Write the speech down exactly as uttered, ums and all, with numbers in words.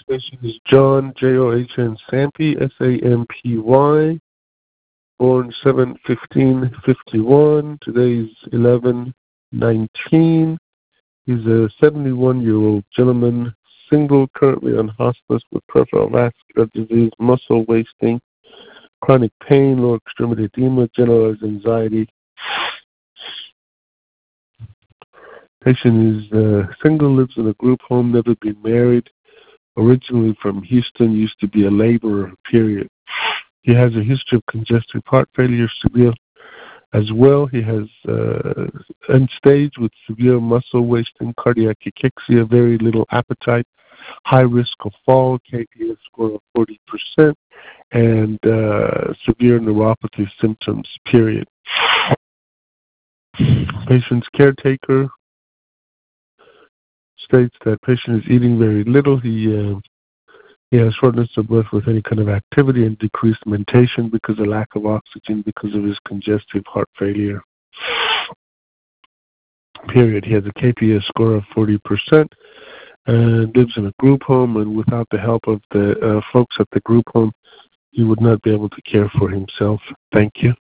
Patient is John, J O H N Sampy, S A M P Y, born seven fifteen fifty-one. Today is eleven nineteen. He's a seventy-one-year-old gentleman, single, currently on hospice with peripheral vascular disease, muscle wasting, chronic pain, lower extremity edema, generalized anxiety. Patient is uh, single, lives in a group home, never been married. Originally from Houston, used to be a laborer, period. He has a history of congestive heart failure, severe as well. He has uh, end stage with severe muscle wasting, cardiac cachexia, very little appetite, high risk of fall, K P S score of forty percent, and uh, severe neuropathy symptoms, period. Patient's caretaker states that patient is eating very little. He uh, he has shortness of breath with any kind of activity and decreased mentation because of lack of oxygen because of his congestive heart failure. Period. He has a K P S score of forty percent and lives in a group home, and without the help of the uh, folks at the group home, he would not be able to care for himself. Thank you.